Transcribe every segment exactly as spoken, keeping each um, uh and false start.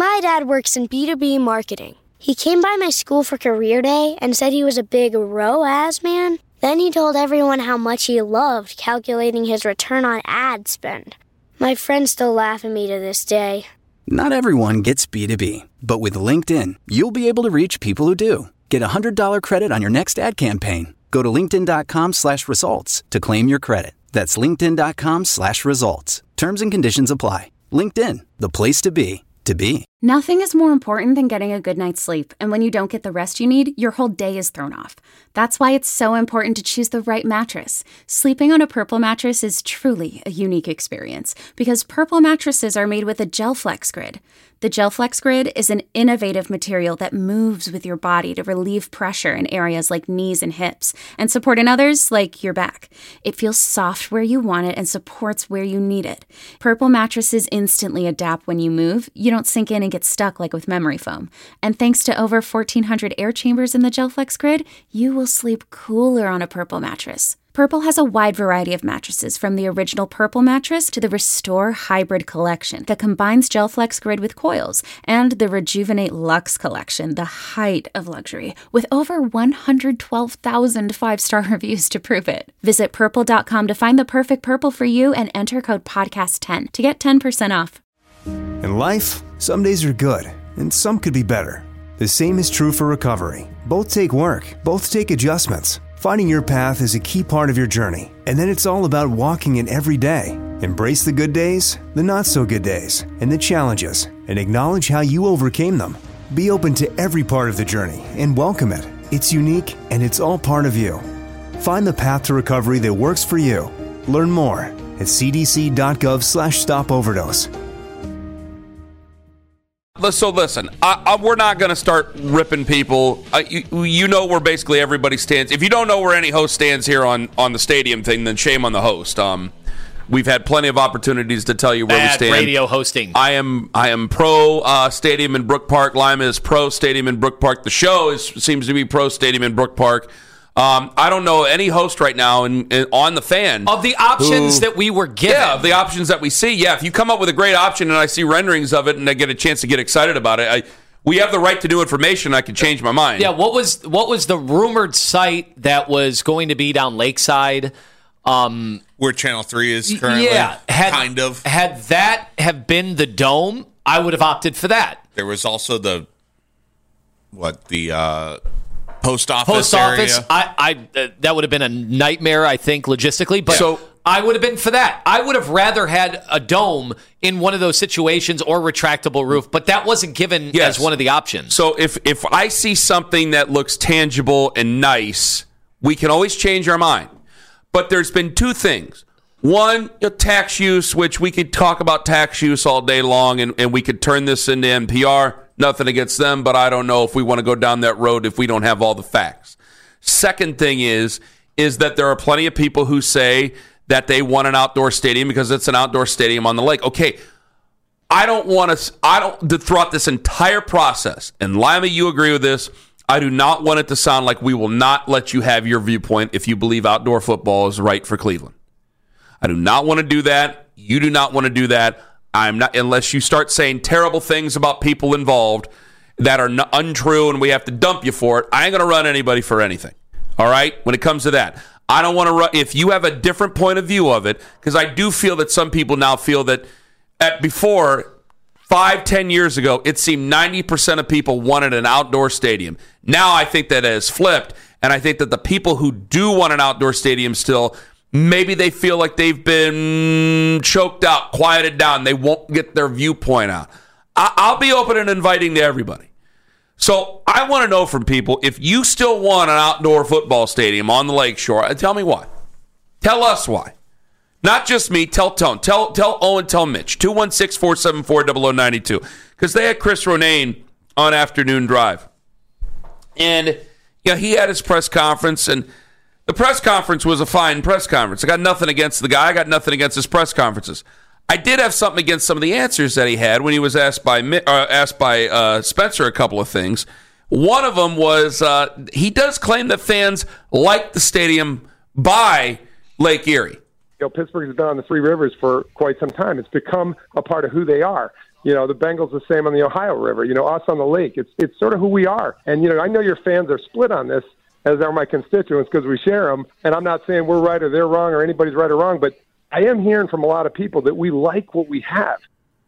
My dad works in B two B marketing. He came by my school for career day and said he was a big R O A S man. Then he told everyone how much he loved calculating his return on ad spend. My friends still laugh at me to this day. Not everyone gets B two B, but with LinkedIn, you'll be able to reach people who do. Get a one hundred dollars credit on your next ad campaign. Go to linkedin.com slash results to claim your credit. That's linkedin.com slash results. Terms and conditions apply. LinkedIn, the place to be, to be. Nothing is more important than getting a good night's sleep, and when you don't get the rest you need, your whole day is thrown off. That's why it's so important to choose the right mattress. Sleeping on a Purple mattress is truly a unique experience, because Purple mattresses are made with a GelFlex Grid. The GelFlex Grid is an innovative material that moves with your body to relieve pressure in areas like knees and hips, and support in others like your back. It feels soft where you want it and supports where you need it. Purple mattresses instantly adapt when you move. You don't sink in and get stuck like with memory foam. And thanks to over fourteen hundred air chambers in the GelFlex Grid, you will sleep cooler on a Purple mattress. Purple has a wide variety of mattresses, from the original Purple mattress to the Restore Hybrid collection that combines GelFlex Grid with coils, and the Rejuvenate Luxe collection, the height of luxury, with over one hundred twelve thousand five-star reviews to prove it. Visit purple dot com to find the perfect Purple for you and enter code podcast ten to get ten percent off. In life, some days are good, and some could be better. The same is true for recovery. Both take work, both take adjustments. Finding your path is a key part of your journey, and then it's all about walking it every day. Embrace the good days, the not-so-good days, and the challenges, and acknowledge how you overcame them. Be open to every part of the journey and welcome it. It's unique, and it's all part of you. Find the path to recovery that works for you. Learn more at c d c dot gov slash stop overdose. So listen, I, I, we're not going to start ripping people. Uh, you, you know where basically everybody stands. If you don't know where any host stands here on, on the stadium thing, then shame on the host. Um, we've had plenty of opportunities to tell you where Bad we stand. Radio hosting. I am I am pro uh, stadium in Brook Park. Lima is pro stadium in Brook Park. The show is seems to be pro stadium in Brook Park. Um, I don't know any host right now in, in, on the Fan. Of the options who, that we were given. Yeah, of the options that we see. Yeah, if you come up with a great option and I see renderings of it and I get a chance to get excited about it, I, we have the right to new information. I can change my mind. Yeah, what was what was the rumored site that was going to be down Lakeside? Um, Where Channel three is currently? Yeah, had, kind of. Had that have been the Dome, I would have opted for that. There was also the, what, the... Uh, Post office Post office, area. I, I uh, that would have been a nightmare, I think, logistically. But so, I would have been for that. I would have rather had a dome in one of those situations or retractable roof, but that wasn't given yes. as one of the options. So if if I see something that looks tangible and nice, we can always change our mind. But there's been two things. One, tax use, which we could talk about tax use all day long, and, and we could turn this into N P R. Nothing against them, but I don't know if we want to go down that road if we don't have all the facts. Second thing is, is that there are plenty of people who say that they want an outdoor stadium because it's an outdoor stadium on the lake. Okay, I don't want to, I don't, throughout this entire process, and Lima, you agree with this, I do not want it to sound like we will not let you have your viewpoint if you believe outdoor football is right for Cleveland. I do not want to do that. You do not want to do that. I'm not, unless you start saying terrible things about people involved that are n- untrue and we have to dump you for it. I ain't going to run anybody for anything. All right? When it comes to that, I don't want to run. If you have a different point of view of it, because I do feel that some people now feel that at before five, ten years ago, it seemed ninety percent of people wanted an outdoor stadium. Now I think that has flipped, and I think that the people who do want an outdoor stadium still, maybe they feel like they've been choked out, quieted down. They won't get their viewpoint out. I- I'll be open and inviting to everybody. So I want to know from people, if you still want an outdoor football stadium on the lakeshore, tell me why. Tell us why. Not just me. Tell Tone. Tell tell Owen. Tell Mitch. two one six, four seven four, zero zero nine two. Because they had Chris Ronayne on Afternoon Drive. And yeah, he had his press conference, and the press conference was a fine press conference. I got nothing against the guy. I got nothing against his press conferences. I did have something against some of the answers that he had when he was asked by uh, asked by uh, Spencer a couple of things. One of them was uh, he does claim that fans like the stadium by Lake Erie. You know, Pittsburgh has been on the Three Rivers for quite some time. It's become a part of who they are. You know, the Bengals the same on the Ohio River. You know, us on the lake. It's it's sort of who we are. And, you know, I know your fans are split on this, as are my constituents, because we share them. And I'm not saying we're right or they're wrong or anybody's right or wrong, but I am hearing from a lot of people that we like what we have.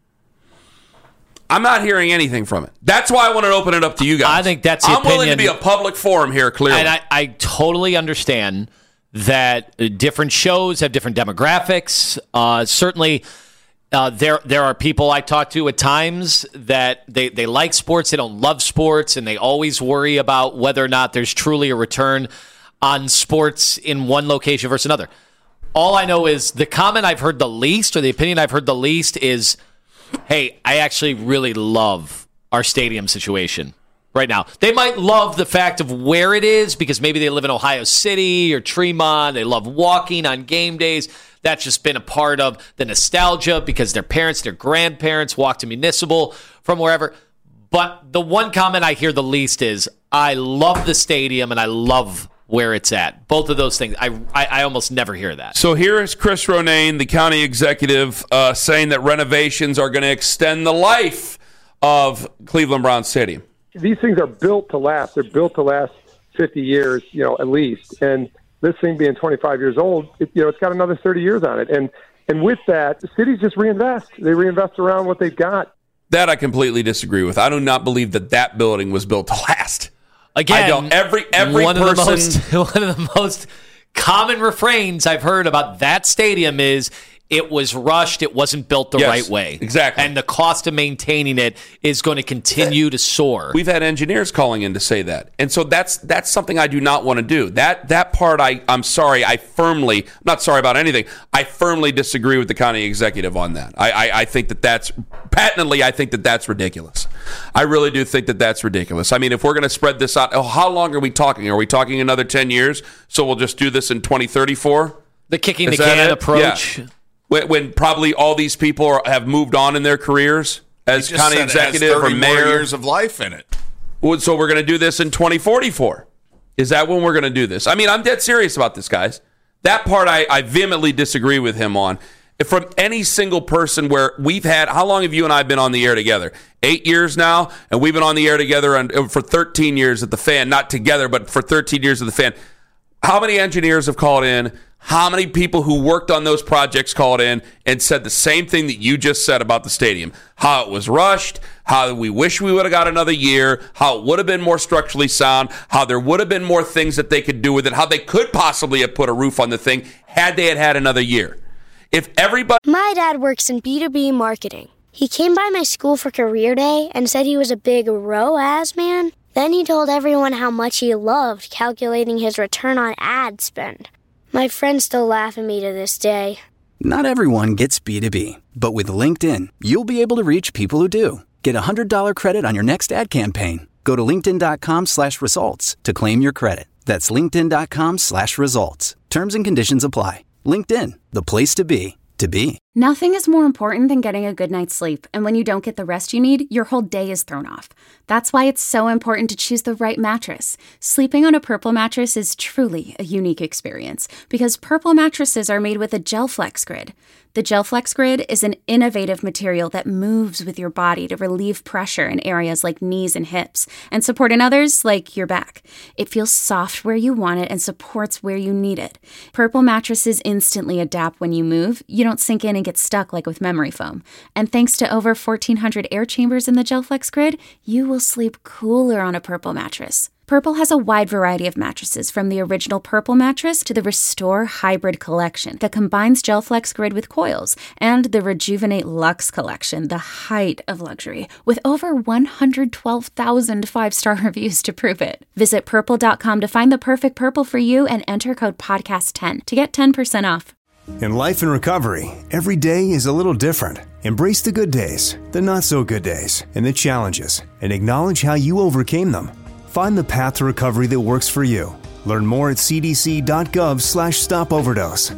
I'm not hearing anything from it. That's why I want to open it up to you guys. I think that's the I'm opinion. willing to be a public forum here, clearly. And I, I totally understand that different shows have different demographics. Uh, certainly, uh, there there are people I talk to at times that they, they like sports, they don't love sports, and they always worry about whether or not there's truly a return on sports in one location versus another. All I know is the comment I've heard the least, or the opinion I've heard the least, is, hey, I actually really love our stadium situation right now. They might love the fact of where it is because maybe they live in Ohio City or Tremont. They love walking on game days. That's just been a part of the nostalgia because their parents, their grandparents walked to Municipal from wherever. But the one comment I hear the least is, I love the stadium and I love where it's at. Both of those things, I, I I almost never hear that. So here is Chris Ronayne, the county executive, uh, saying that renovations are going to extend the life of Cleveland Browns Stadium. These things are built to last. They're built to last fifty years, you know, at least. And this thing being twenty-five years old, it, you know, it's got another thirty years on it. And and with that, the cities just reinvest. They reinvest around what they've got. That I completely disagree with. I do not believe that that building was built to last. Again, I don't. Every every one person. Of the most, one of the most common refrains I've heard about that stadium is it was rushed. It wasn't built the Yes, right way. exactly. And the cost of maintaining it is going to continue to soar. We've had engineers calling in to say that, and so that's that's something I do not want to do. That that part, I I'm sorry. I firmly, I'm not sorry about anything. I firmly disagree with the county executive on that. I I, I think that that's patently. I think that that's ridiculous. I really do think that that's ridiculous. I mean, if we're going to spread this out, oh, how long are we talking? Are we talking another ten years? So we'll just do this in twenty thirty-four? The kicking Is the that can it? approach. Yeah. When, when probably all these people are, have moved on in their careers as He just county said it has executive or thirty more mayor. years of life in it. Well, so we're going to do this in twenty forty-four. Is that when we're going to do this? I mean, I'm dead serious about this, guys. That part I, I vehemently disagree with him on. If from any single person where we've had, how long have you and I been on the air together? Eight years now, and we've been on the air together and, for thirteen years at the Fan, not together, but for thirteen years at the Fan. How many engineers have called in? How many people who worked on those projects called in and said the same thing that you just said about the stadium? How it was rushed, how we wish we would have got another year, how it would have been more structurally sound, how there would have been more things that they could do with it, how they could possibly have put a roof on the thing had they had had another year. If everybody... My dad works in B two B marketing. He came by my school for career day and said he was a big R O A S man. Then he told everyone how much he loved calculating his return on ad spend. My friends still laugh at me to this day. Not everyone gets B two B, but with LinkedIn, you'll be able to reach people who do. Get a one hundred dollars credit on your next ad campaign. Go to linkedin.com slash results to claim your credit. That's linkedin.com slash results. Terms and conditions apply. LinkedIn, the place to be, to be. Nothing is more important than getting a good night's sleep, and when you don't get the rest you need, your whole day is thrown off. That's why it's so important to choose the right mattress. Sleeping on a Purple mattress is truly a unique experience because Purple mattresses are made with a GelFlex Grid. The GelFlex Grid is an innovative material that moves with your body to relieve pressure in areas like knees and hips and support in others like your back. It feels soft where you want it and supports where you need it. Purple mattresses instantly adapt when you move. You don't sink in and get stuck like with memory foam. And thanks to over fourteen hundred air chambers in the GelFlex Grid, you will sleep cooler on a Purple mattress. Purple has a wide variety of mattresses, from the original Purple mattress to the Restore Hybrid collection that combines GelFlex Grid with coils, and the Rejuvenate Luxe collection, the height of luxury, with over one hundred twelve thousand five-star reviews to prove it. Visit purple dot com to find the perfect Purple for you and enter code podcast ten to get ten percent off. In life and recovery, every day is a little different. Embrace the good days, the not-so-good days, and the challenges, and acknowledge how you overcame them. Find the path to recovery that works for you. Learn more at cdc.gov slash stop overdose.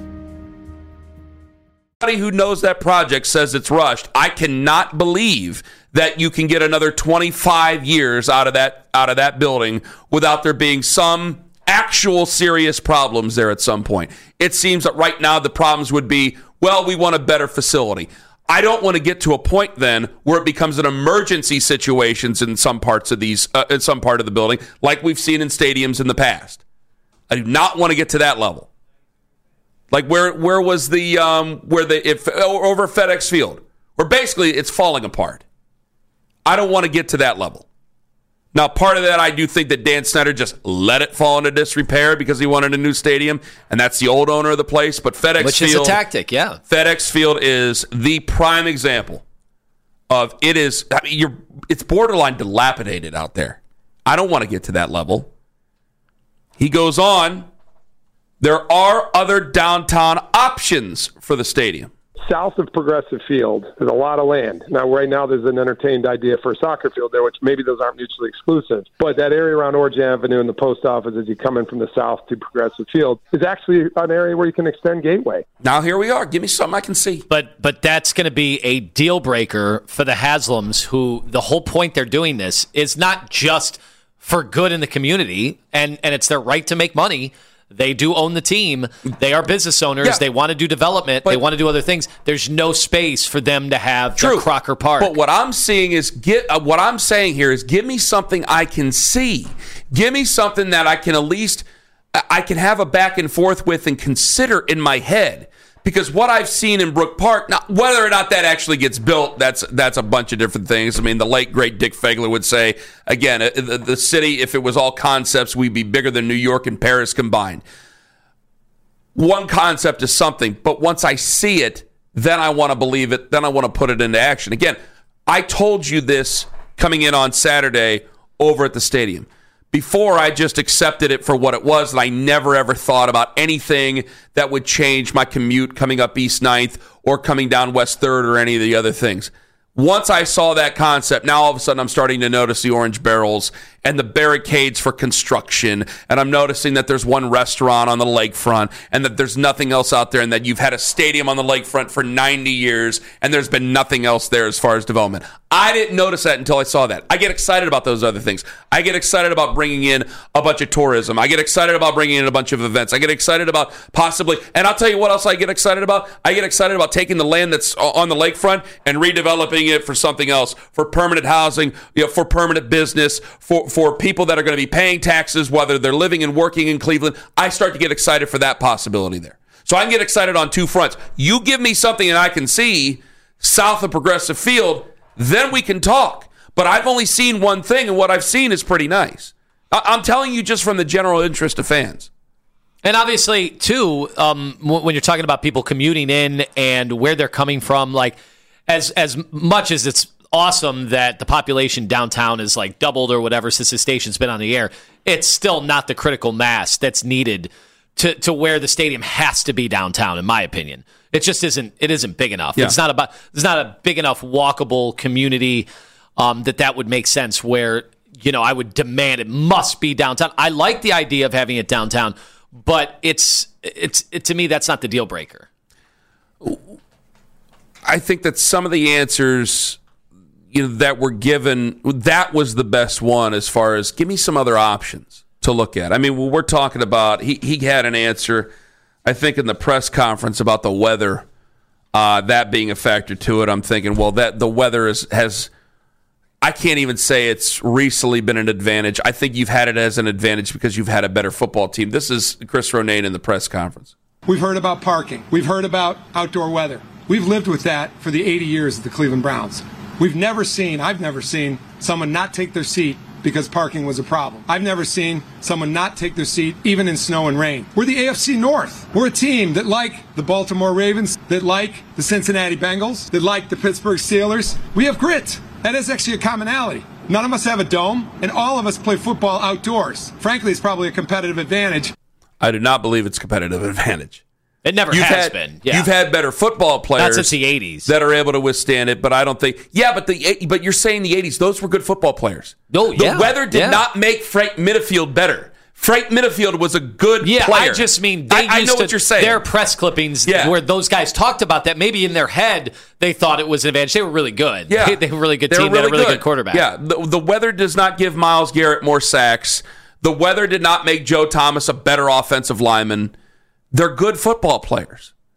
Anybody who knows that project says it's rushed. I cannot believe that you can get another twenty-five years out of that out of that building without there being some actual serious problems there at some point. It seems that right now the problems would be, well, we want a better facility. I don't want to get to a point then where it becomes an emergency situations in some parts of these, uh, in some part of the building, like we've seen in stadiums in the past. I do not want to get to that level. Like where where was the um, where the if over FedEx Field, where basically it's falling apart. I don't want to get to that level. Now, part of that, I do think that Dan Snyder just let it fall into disrepair because he wanted a new stadium, and that's the old owner of the place. But FedEx Which Field, is a tactic, yeah. FedEx Field is the prime example of it is. I mean, you're it's borderline dilapidated out there. I don't want to get to that level. He goes on. There are other downtown options for the stadium. South of Progressive Field, there's a lot of land. Now, right now, there's an entertained idea for a soccer field there, which maybe those aren't mutually exclusive. But that area around Orange Avenue and the post office as you come in from the south to Progressive Field is actually an area where you can extend Gateway. Now, here we are. Give me something I can see. But but that's going to be a deal breaker for the Haslams, who the whole point they're doing this is not just for good in the community, and, and it's their right to make money. They do own the team. They are business owners. Yeah. They want to do development. But they want to do other things. There's no space for them to have true. the Crocker Park. But what I'm seeing is get uh, what I'm saying here is give me something I can see. Give me something that I can at least I can have a back and forth with and consider in my head. Because what I've seen in Brook Park, now whether or not that actually gets built, that's that's a bunch of different things. I mean, the late, great Dick Fagler would say, again, the, the city, if it was all concepts, we'd be bigger than New York and Paris combined. One concept is something, but once I see it, then I want to believe it, then I want to put it into action. Again, I told you this coming in on Saturday over at the stadium. Before, I just accepted it for what it was, and I never, ever thought about anything that would change my commute coming up East ninth or coming down West third or any of the other things. Once I saw that concept, now all of a sudden I'm starting to notice the orange barrels and the barricades for construction, and I'm noticing that there's one restaurant on the lakefront and that there's nothing else out there, and that you've had a stadium on the lakefront for ninety years and there's been nothing else there as far as development. I didn't notice that until I saw that. I get excited about those other things. I get excited about bringing in a bunch of tourism. I get excited about bringing in a bunch of events. I get excited about possibly, and I'll tell you what else I get excited about. I get excited about taking the land that's on the lakefront and redeveloping it for something else, for permanent housing, you know, for permanent business, for, for people that are going to be paying taxes, whether they're living and working in Cleveland. I start to get excited for that possibility there. So I can get excited on two fronts. You give me something that I can see south of Progressive Field, then we can talk. But I've only seen one thing, and what I've seen is pretty nice. I- I'm telling you just from the general interest of fans. And obviously, too, um, when you're talking about people commuting in and where they're coming from, like as as much as it's awesome that the population downtown is like doubled or whatever since the station's been on the air, it's still not the critical mass that's needed to, to where the stadium has to be downtown, in my opinion. It just isn't. It isn't big enough. Yeah. It's not about. It's not a big enough walkable community um, that that would make sense. Where you know I would demand it must be downtown. I like the idea of having it downtown, but it's it's it, to me that's not the deal breaker. I think that some of the answers you know that were given, that was the best one as far as give me some other options to look at. I mean, we're talking about he he had an answer, I think, in the press conference about the weather, uh, that being a factor to it. I'm thinking, well, that the weather is, has, I can't even say it's recently been an advantage. I think you've had it as an advantage because you've had a better football team. This is Chris Ronayne in the press conference. We've heard about parking. We've heard about outdoor weather. We've lived with that for the eighty years of the Cleveland Browns. We've never seen, I've never seen, someone not take their seat because parking was a problem. I've never seen someone not take their seat even in snow and rain. We're the A F C North. We're a team that, like the Baltimore Ravens, that like the Cincinnati Bengals, that like the Pittsburgh Steelers, we have grit. That is actually a commonality. None of us have a dome, and all of us play football outdoors. Frankly, it's probably a competitive advantage. I do not believe it's a competitive advantage. It never you've has had, been. Yeah. You've had better football players Not since the eighties that are able to withstand it, but I don't think. Yeah, but the but you're saying the eighties; those were good football players. No, the yeah, weather did yeah. not make Frank Mittelfield better. Frank Mittelfield was a good yeah, player. Yeah, I just mean they I, used I know to, what you're saying. Their press clippings yeah. where those guys talked about that. Maybe in their head they thought it was an advantage. They were really good. Yeah, they, they were a really good they team. Really they had a really good. good quarterback. Yeah, the, the weather does not give Myles Garrett more sacks. The weather did not make Joe Thomas a better offensive lineman. They're good football players.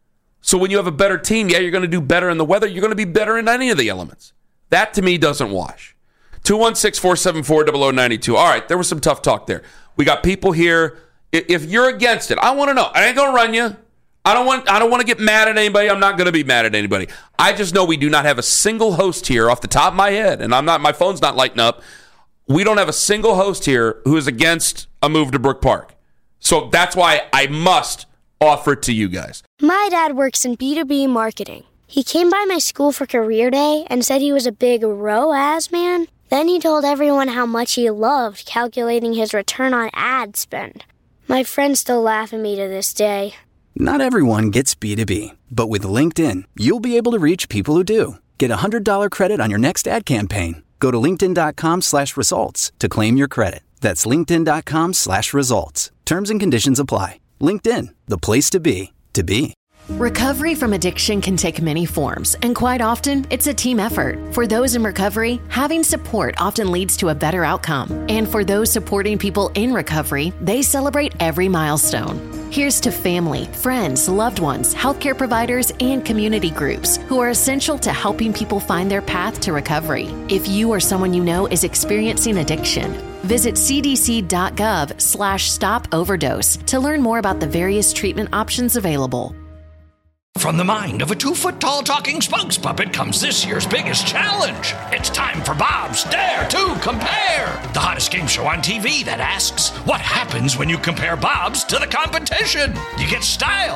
So when you have a better team, yeah, you're going to do better in the weather. You're going to be better in any of the elements. That, to me, doesn't wash. two one six, four seven four, zero zero nine two. All right, there was some tough talk there. We got people here. If you're against it, I want to know. I ain't going to run you. I don't want I don't want to get mad at anybody. I'm not going to be mad at anybody. I just know we do not have a single host here off the top of my head, and I'm not. My phone's not lighting up. We don't have a single host here who is against a move to Brook Park. So that's why I must offer it to you guys. My dad works in B two B marketing. He came by my school for career day and said he was a big R O A S man. Then he told everyone how much he loved calculating his return on ad spend. My friends still laugh at me to this day. Not everyone gets B two B, but with LinkedIn, you'll be able to reach people who do. Get a one hundred dollars credit on your next ad campaign. Go to linkedin.com slash results to claim your credit. That's linkedin.com slash results. Terms and conditions apply. LinkedIn, the place to be, to be. Recovery from addiction can take many forms, and quite often, it's a team effort. For those in recovery, having support often leads to a better outcome. And for those supporting people in recovery, they celebrate every milestone. Here's to family, friends, loved ones, healthcare providers, and community groups who are essential to helping people find their path to recovery. If you or someone you know is experiencing addiction, visit cdc.gov slash stop overdose to learn more about the various treatment options available. From the mind of a two-foot-tall talking spokes puppet comes this year's biggest challenge. It's time for Bob's Dare to Compare, the hottest game show on T V that asks, what happens when you compare Bob's to the competition? You get style.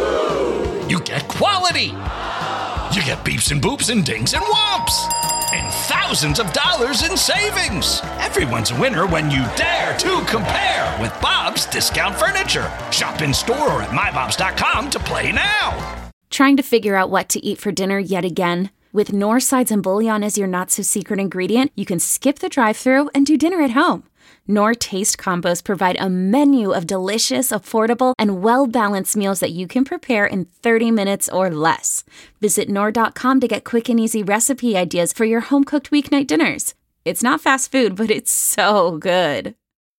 You get quality. You get beeps and boops and dings and whomps. And thousands of dollars in savings. Everyone's a winner when you dare to compare with Bob's Discount Furniture. Shop in store or at my bobs dot com to play now. Trying to figure out what to eat for dinner yet again? With Knorr sides and bouillon as your not-so-secret ingredient, you can skip the drive-thru and do dinner at home. Knorr Taste Combos provide a menu of delicious, affordable, and well-balanced meals that you can prepare in thirty minutes or less. Visit Knorr dot com to get quick and easy recipe ideas for your home-cooked weeknight dinners. It's not fast food, but it's so good.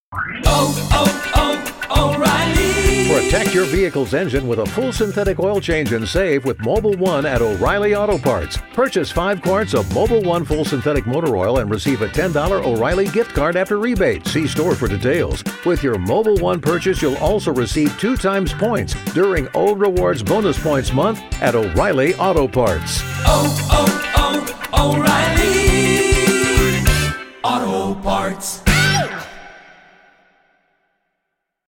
Oh, oh, oh, O'Reilly. Protect your vehicle's engine with a full synthetic oil change and save with Mobil one at O'Reilly Auto Parts. Purchase five quarts of Mobil one full synthetic motor oil and receive a ten dollars O'Reilly gift card after rebate. See store for details. With your Mobil one purchase, you'll also receive two times points during O Rewards Bonus Points Month at O'Reilly Auto Parts. Oh, oh, oh, O'Reilly Auto Parts.